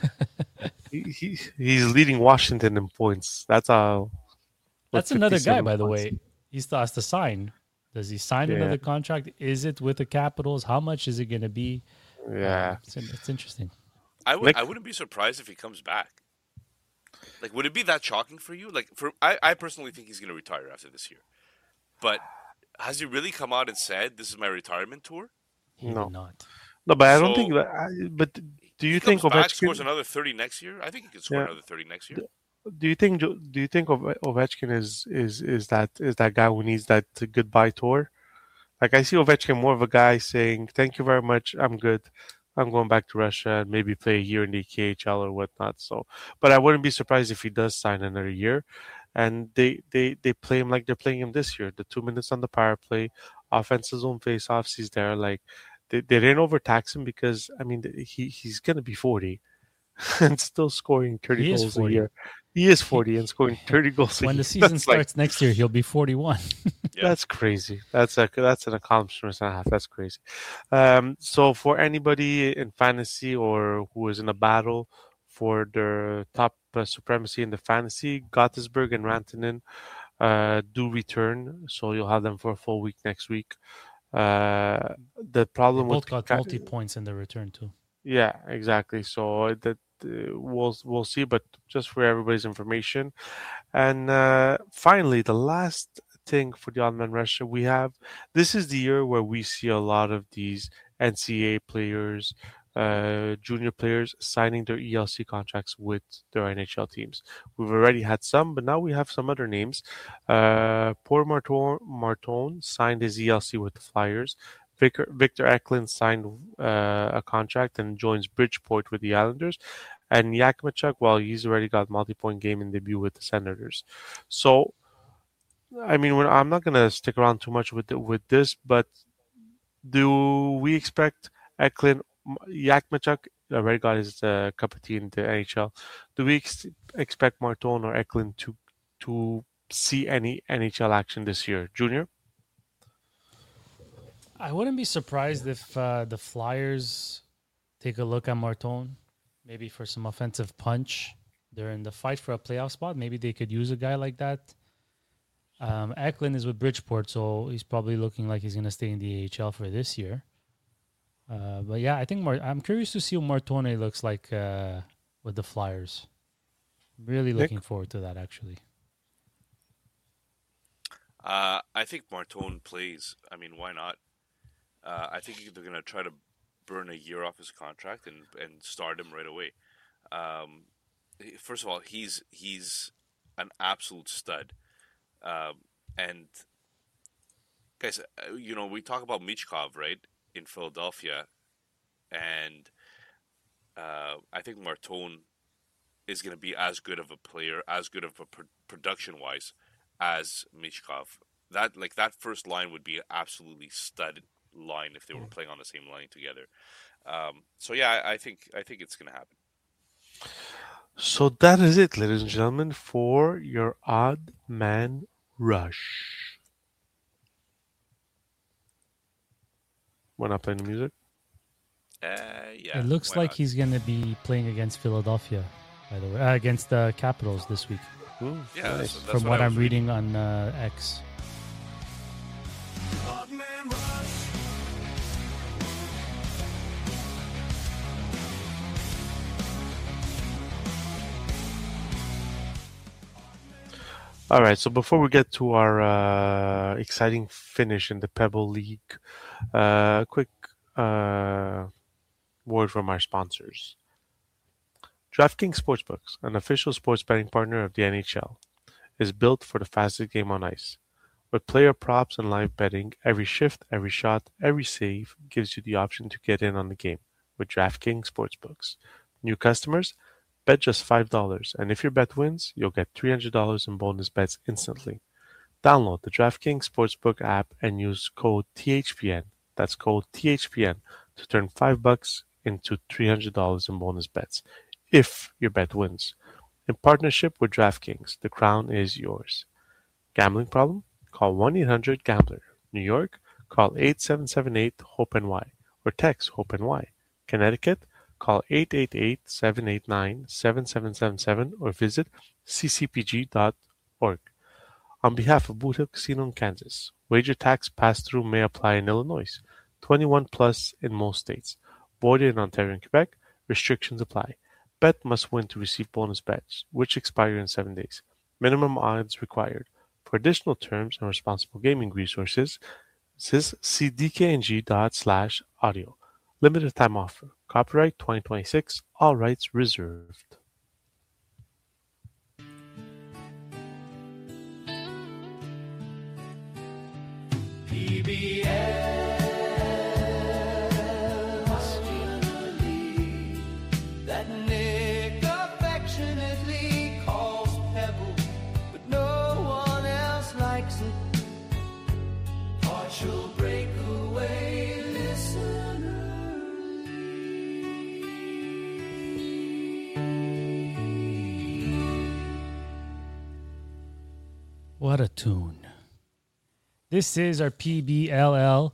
He's leading Washington in points. That's another guy, by the way. He still has to sign. Does he sign another contract? Is it with the Capitals? How much is it going to be? Yeah. It's interesting. I wouldn't be surprised if he comes back. Like, would it be that shocking for you? Like, I personally think he's going to retire after this year. But has he really come out and said, this is my retirement tour? No. Not. No, but I don't think that. But do you think Ovechkin scores another 30 next year? I think he could score another 30 next year. Do you think Ovechkin is that guy who needs that goodbye tour? Like, I see Ovechkin more of a guy saying, "Thank you very much, I'm good. I'm going back to Russia and maybe play a year in the KHL or whatnot." So, but I wouldn't be surprised if he does sign another year. And they play him like they're playing him this year. The 2 minutes on the power play, offensive zone faceoffs. He's there. Like, they didn't overtax him because he's gonna be 40 and still scoring 30 goals a year. He is 40 and scoring 30 goals a year. When the season starts next year, he'll be 41. That's crazy. That's an accomplishment and a half. That's crazy. So for anybody in fantasy or who is in a battle for their top supremacy in the fantasy, Gottisberg and Rantanen do return. So you'll have them for a full week next week. The problem both got multi-points in the return too. Yeah, exactly. So that we'll see, but just for everybody's information. And finally, the last thing for the Odd Man Russia, this is the year where we see a lot of these NCAA players, junior players signing their ELC contracts with their NHL teams. We've already had some, but now we have some other names. Paul Martone signed his ELC with the Flyers. Victor Eklund signed a contract and joins Bridgeport with the Islanders. And Yakimachuk, he's already got multi-point game in debut with the Senators. So, I'm not going to stick around too much with this, but do we expect Eklund, Yakimachuk already got his cup of tea in the NHL. Do we expect Martone or Eklund to see any NHL action this year? Junior? I wouldn't be surprised if the Flyers take a look at Martone, maybe for some offensive punch. They're in the fight for a playoff spot. Maybe they could use a guy like that. Eklund is with Bridgeport, so he's probably looking like he's going to stay in the AHL for this year. But yeah, I think I'm curious to see what Martone looks like with the Flyers. Really looking forward to that, actually. I think Martone plays. Why not? I think they're going to try to burn a year off his contract and start him right away. First of all, he's an absolute stud. And guys, we talk about Michkov, right, in Philadelphia, and I think Martone is going to be as good of a player, as good of a production-wise as Michkov. That first line would be an absolutely stud line if they were playing on the same line together. So yeah, I think it's going to happen. So that is it, ladies and gentlemen, for your Odd Man Rush. We're not playing the music? Yeah. It looks like not? he's going to be playing against Philadelphia, by the way, against the Capitals this week. Yeah, nice. that's From what I'm reading on X. All right, so before we get to our exciting finish in the Pebble League, quick word from our sponsors. DraftKings Sportsbooks, an official sports betting partner of the NHL, is built for the fastest game on ice. With player props and live betting, every shift, every shot, every save gives you the option to get in on the game with DraftKings Sportsbooks. New customers, bet just $5, and if your bet wins, you'll get $300 in bonus bets instantly. Download the DraftKings Sportsbook app and use code THPN. That's code THPN to turn $5 into $300 in bonus bets if your bet wins. In partnership with DraftKings, the crown is yours. Gambling problem? Call 1-800-GAMBLER. New York, call 8778-HOPE-NY or text HOPE-NY. Connecticut, call 888-789-7777 or visit ccpg.org. On behalf of Boot Hill Casino in Kansas, wager tax pass-through may apply in Illinois. 21 plus in most states. Voided in Ontario and Quebec. Restrictions apply. Bet must win to receive bonus bets, which expire in 7 days. Minimum odds required. For additional terms and responsible gaming resources, see dkng./audio. Limited time offer. Copyright 2026. All rights reserved. That Nick affectionately calls Pebble, but no one else likes it. Partial breakaway What a tune. This is our PBLL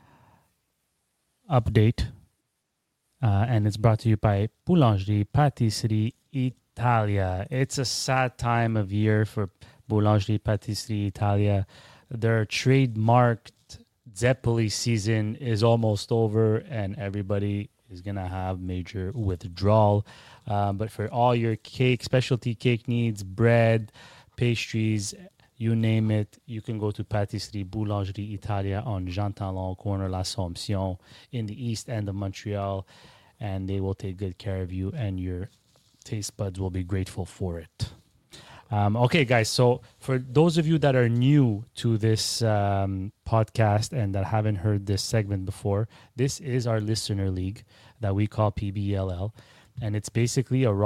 update, and it's brought to you by Boulangerie Pâtisserie Italia. It's a sad time of year for Boulangerie Pâtisserie Italia. Their trademarked Zeppoli season is almost over, and everybody is going to have major withdrawal. But for all your cake, specialty cake needs, bread, pastries, you name it, you can go to Pâtisserie Boulangerie Italia on Jean Talon, corner L'Assomption in the east end of Montreal, and they will take good care of you, and your taste buds will be grateful for it. Okay, guys, so for those of you that are new to this podcast and that haven't heard this segment before, this is our listener league that we call PBLL, and it's basically a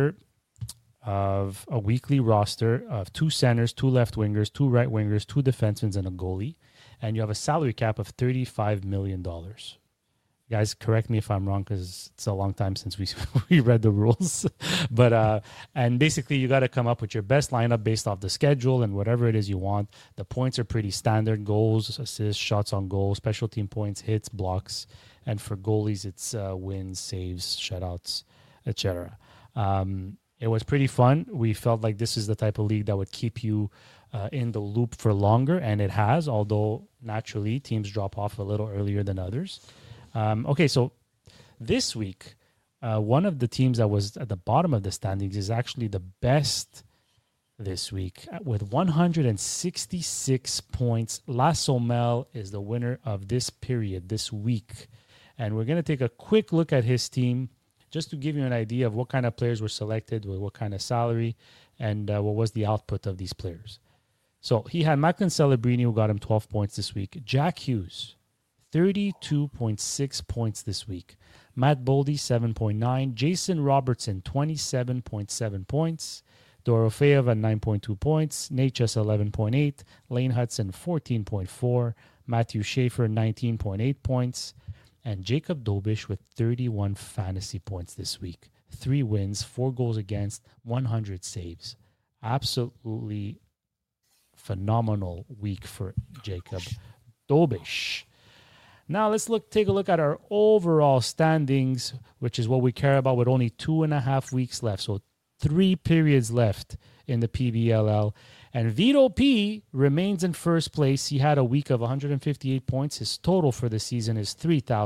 weekly roster of 2 centers, 2 left wingers, 2 right wingers, 2 defensemen, and a goalie. And you have a salary cap of $35 million. Guys, correct me if I'm wrong because it's a long time since we read the rules. But and basically you got to come up with your best lineup based off the schedule and whatever it is you want. The points are pretty standard: goals, assists, shots on goal, special team points, hits, blocks. And for goalies, it's wins, saves, shutouts, etc. It was pretty fun. We felt like this is the type of league that would keep you in the loop for longer, and it has, although naturally teams drop off a little earlier than others. Okay, so this week, one of the teams that was at the bottom of the standings is actually the best this week with 166 points. La Saumelle is the winner of this period, this week. And we're going to take a quick look at his team just to give you an idea of what kind of players were selected, with what kind of salary, and what was the output of these players. So he had Macklin Celebrini, who got him 12 points this week. Jack Hughes, 32.6 points this week. Matt Boldy, 7.9. Jason Robertson, 27.7 points. Dorofeev at 9.2 points. Nate Chess, 11.8. Lane Hudson, 14.4. Matthew Schaefer, 19.8 points. And Jacob Dobish with 31 fantasy points this week. 3 wins, 4 goals against, 100 saves. Absolutely phenomenal week for Jacob Dobish. Now let's take a look at our overall standings, which is what we care about, with only 2.5 weeks left. So 3 periods left in the PBLL. And Vito P remains in first place. He had a week of 158 points. His total for the season is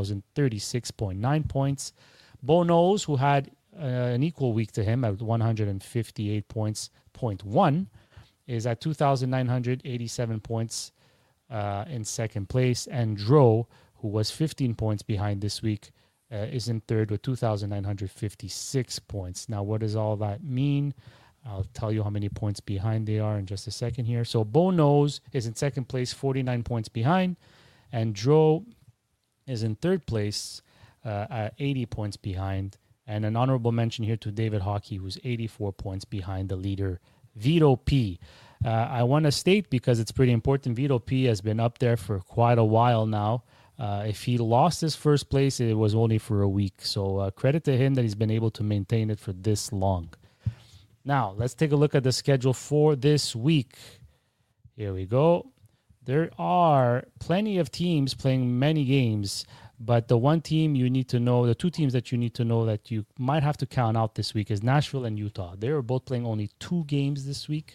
3,036.9 points. Bonos, who had an equal week to him at 158 points, 0.1, is at 2,987 points in second place. And Dro, who was 15 points behind this week, is in third with 2,956 points. Now, what does all that mean? I'll tell you how many points behind they are in just a second here. So Bonos is in second place, 49 points behind. And Dro is in third place at 80 points behind. And an honorable mention here to David Hockey, who's 84 points behind the leader, Vito P. I want to state, because it's pretty important, Vito P has been up there for quite a while now. If he lost his first place, it was only for a week. So credit to him that he's been able to maintain it for this long. Now, let's take a look at the schedule for this week. Here we go. There are plenty of teams playing many games, but the one team you need to know, the 2 teams that you need to know that you might have to count out this week is Nashville and Utah. They are both playing only 2 games this week.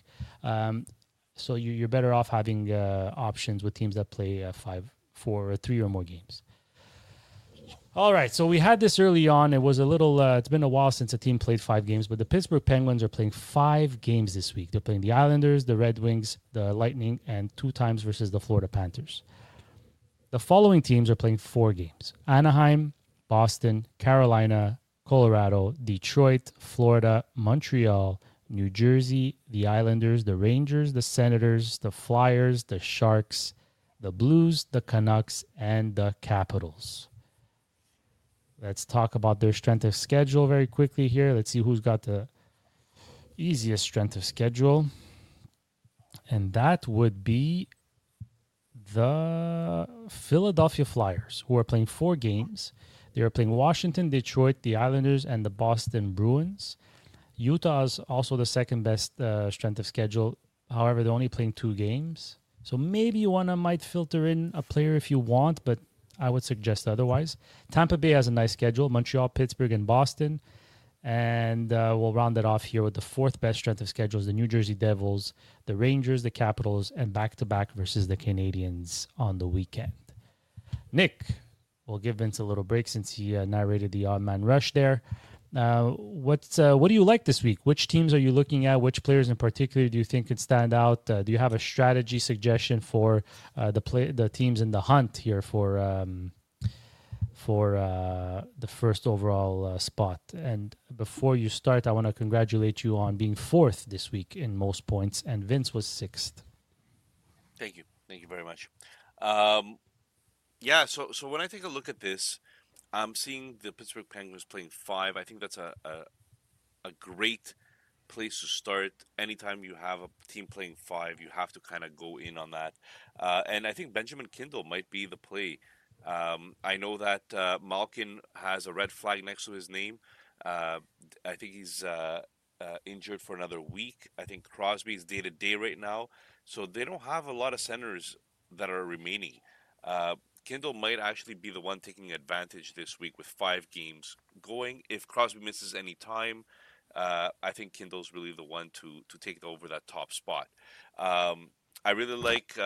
So you're better off having options with teams that play 5, 4, or 3 or more games. All right, so we had this early on. It was a little, it's been a while since a team played 5 games, but the Pittsburgh Penguins are playing 5 games this week. They're playing the Islanders, the Red Wings, the Lightning, and 2 times versus the Florida Panthers. The following teams are playing 4 games: Anaheim, Boston, Carolina, Colorado, Detroit, Florida, Montreal, New Jersey, the Islanders, the Rangers, the Senators, the Flyers, the Sharks, the Blues, the Canucks, and the Capitals. Let's talk about their strength of schedule very quickly here. Let's see who's got the easiest strength of schedule. And that would be the Philadelphia Flyers, who are playing 4 games. They are playing Washington, Detroit, the Islanders, and the Boston Bruins. Utah is also the second best strength of schedule. However, they're only playing 2 games. So maybe you might filter in a player if you want, but I would suggest otherwise. Tampa Bay has a nice schedule: Montreal, Pittsburgh, and Boston. And we'll round it off here with the 4th best strength of schedules: the New Jersey Devils, the Rangers, the Capitals, and back-to-back versus the Canadiens on the weekend. Nick, we'll give Vince a little break since he narrated the odd man rush there. What do you like this week? Which teams are you looking at? Which players in particular do you think could stand out? Do you have a strategy suggestion for the teams in the hunt here for the first overall spot? And before you start, I want to congratulate you on being 4th this week in most points, and Vince was 6th. Thank you very much. So when I take a look at this, I'm seeing the Pittsburgh Penguins playing 5. I think that's a great place to start. Anytime you have a team playing 5, you have to kind of go in on that. And I think Benjamin Kindle might be the play. I know that Malkin has a red flag next to his name. I think he's injured for another week. I think Crosby is day-to-day right now. So they don't have a lot of centers that are remaining. Kindle might actually be the one taking advantage this week with 5 games going. If Crosby misses any time, I think Kindle's really the one to take over that top spot. I really like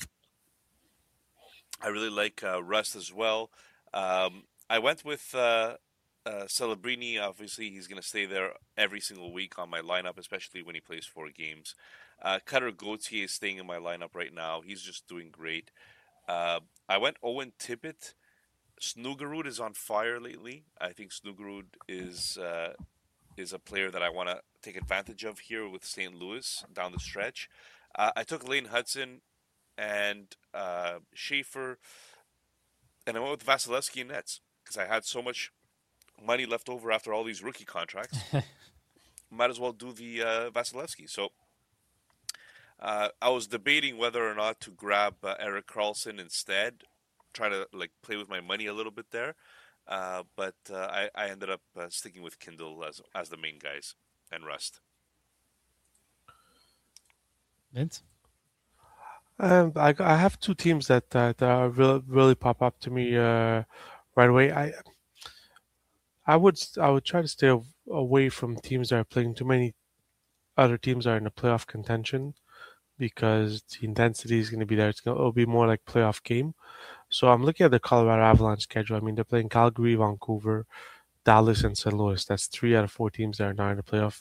Rust as well. I went with Celebrini. Obviously, he's going to stay there every single week on my lineup, especially when he plays 4 games. Cutter Gauthier is staying in my lineup right now. He's just doing great. I went Owen Tippett. Snuggerud is on fire lately. I think Snuggerud is a player that I want to take advantage of here with St. Louis down the stretch. I took Lane Hudson and Schaefer, and I went with Vasilevsky and Nets because I had so much money left over after all these rookie contracts. Might as well do the Vasilevsky. So I was debating whether or not to grab Erik Karlsson instead, try to play with my money a little bit there. But I ended up sticking with Kindle as the main guys and Rust. Vince? I have two teams that really pop up to me right away. I would try to stay away from teams that are playing too many other teams that are in the playoff contention because the intensity is going to be there. It'll be more like playoff game. So I'm looking at the Colorado Avalanche schedule. I mean, they're playing Calgary, Vancouver, Dallas, and St. Louis. That's 3 out of 4 teams that are not in the playoff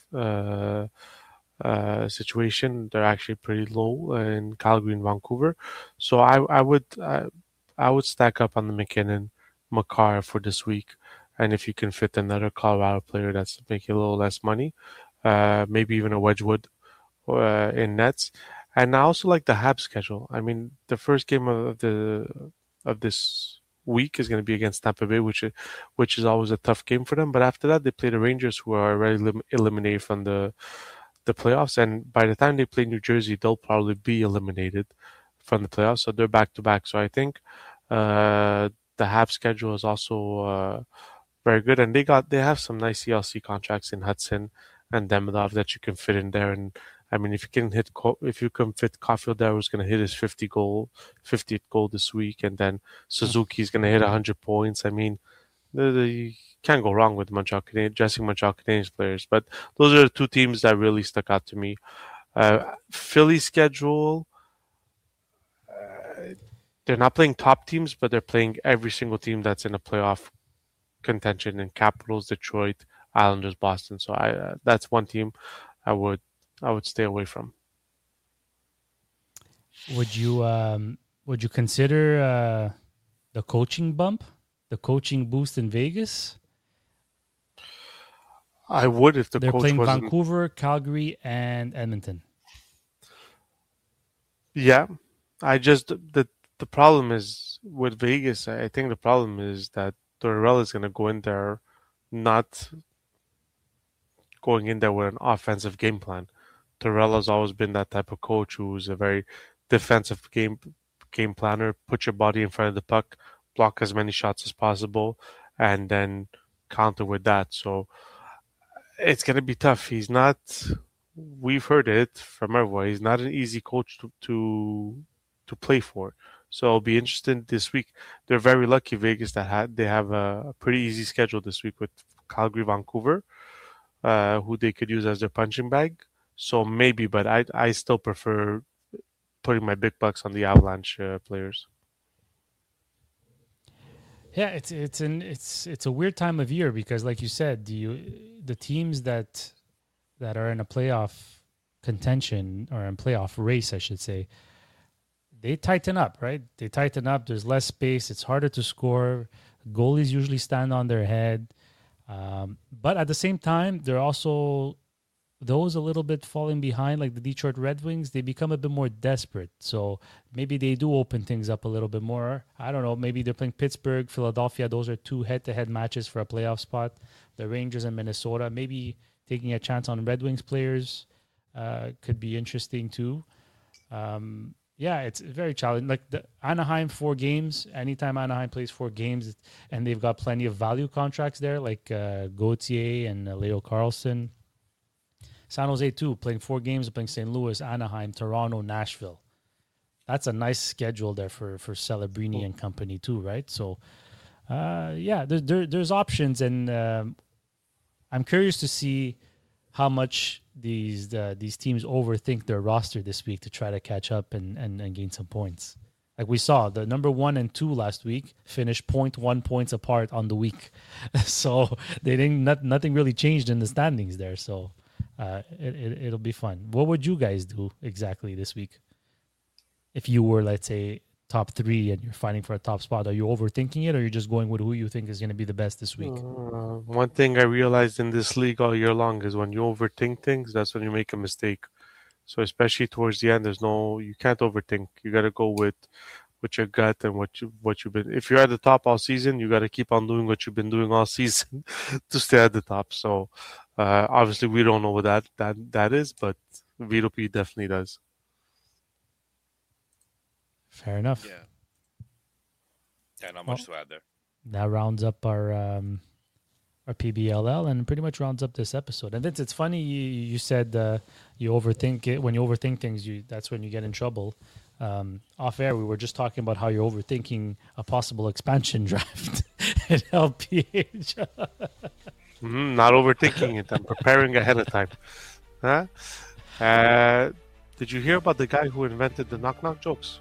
situation. They're actually pretty low in Calgary and Vancouver. So I would stack up on the McKinnon, Makar for this week. And if you can fit another Colorado player that's making a little less money, maybe even a Wedgwood in nets. And I also like the Habs schedule. I mean, the first game of this week is going to be against Tampa Bay, which is always a tough game for them. But after that, they play the Rangers, who are already eliminated from the playoffs. And by the time they play New Jersey, they'll probably be eliminated from the playoffs. So they're back to back. So I think the Habs schedule is also very good, and they have some nice CLC contracts in Hudson and Demidov that you can fit in there. And I mean, if you can fit Caulfield there, who's going to hit his 50th goal this week, and then Suzuki's going to hit 100 points. I mean, you can't go wrong with dressing Montreal Canadiens players. But those are the two teams that really stuck out to me. Philly schedule. They're not playing top teams, but they're playing every single team that's in a playoff contention in Capitals, Detroit, Islanders, Boston. So that's one team I would stay away from. Would you consider the coaching bump, the coaching boost in Vegas? I would if they're coach playing wasn't... Vancouver, Calgary, and Edmonton. Yeah, the problem is with Vegas. I think the problem is that Tortorella is going to go in there not going in there with an offensive game plan. Tortorella's always been that type of coach who's a very defensive game planner. Put your body in front of the puck, block as many shots as possible, and then counter with that. So it's going to be tough. He's not. We've heard it from everyone. He's not an easy coach to play for. So it'll be interesting this week. They're very lucky, Vegas, that they have a pretty easy schedule this week with Calgary, Vancouver, who they could use as their punching bag. So maybe, but I still prefer putting my big bucks on the Avalanche players. Yeah, it's a weird time of year because, like you said, the teams that are in a playoff contention or in playoff race, I should say, they tighten up, right? They tighten up. There's less space. It's harder to score. Goalies usually stand on their head. But at the same time, they're also those a little bit falling behind, like the Detroit Red Wings. They become a bit more desperate. So maybe they do open things up a little bit more. I don't know. Maybe they're playing Pittsburgh, Philadelphia. Those are 2 head-to-head matches for a playoff spot. The Rangers and Minnesota. Maybe taking a chance on Red Wings players could be interesting too. Yeah, it's very challenging. Like the Anaheim 4 games, anytime Anaheim plays 4 games, and they've got plenty of value contracts there, like Gauthier and Leo Carlson. San Jose too, playing 4 games, playing St. Louis, Anaheim, Toronto, Nashville. That's a nice schedule there for Celebrini and company too, right? So, yeah, there's options, and I'm curious to see how much these teams overthink their roster this week to try to catch up and gain some points. Like we saw, the number 1 and 2 last week finished 0.1 points apart on the week, so they didn't. Nothing really changed in the standings there. So it'll be fun. What would you guys do exactly this week if you were, let's say, top 3 and you're fighting for a top spot? Are you overthinking it, or you're just going with who you think is going to be the best this week? One thing I realized in this league all year long is when you overthink things, that's when you make a mistake. So especially towards the end, you can't overthink. You got to go with your gut and what you've been. If you're at the top all season, you got to keep on doing what you've been doing all season to stay at the top. So obviously we don't know what that is, but Vito P definitely does. Fair enough. Yeah, not much to add there. that rounds up our PBLL and pretty much rounds up this episode. And Vince, it's funny you said you overthink it. When you overthink things, that's when you get in trouble. Off air, we were just talking about how you're overthinking a possible expansion draft at LPH. Not overthinking it. I'm preparing ahead of time. Huh? Did you hear about the guy who invented the knock-knock jokes?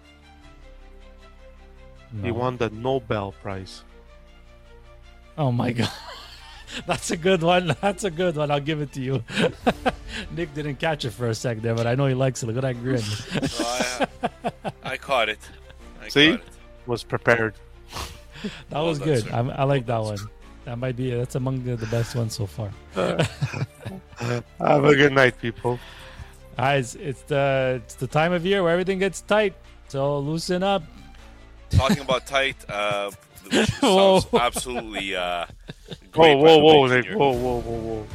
No. He won the Nobel Prize. Oh my God. That's a good one. That's a good one. I'll give it to you. Nick didn't catch it for a sec there, but I know he likes it. Look at that grin. I caught it. See? Caught it. Was prepared. That was good. Sir. I like that one. That might be, that's among the best ones so far. Have a good night, people. Guys, it's the time of year where everything gets tight. So loosen up. Talking about tight, which Whoa. sounds absolutely Whoa, great. whoa, whoa, by the way, Nick. Junior. Whoa.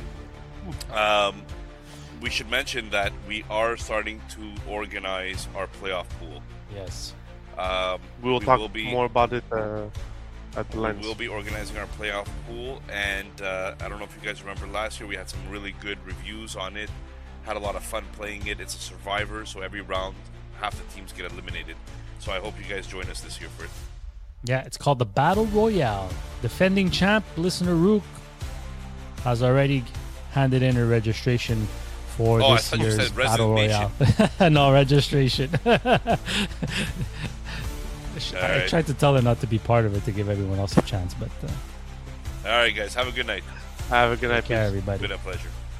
We should mention that we are starting to organize our playoff pool. Yes. We will talk more about it at the lens. We'll be organizing our playoff pool, and I don't know if you guys remember last year we had some really good reviews on it. Had a lot of fun playing it. It's a survivor, so every round half the teams get eliminated. So I hope you guys join us this year for it. Yeah, it's called the Battle Royale. Defending champ, listener Rook, has already handed in her registration for I this thought you year's said Battle Royale. resignation. No, registration. I right. tried to tell her not to be part of it to give everyone else a chance, but All right, guys. Have a good night. Have a good night, take care, peace. everybody. Been a pleasure.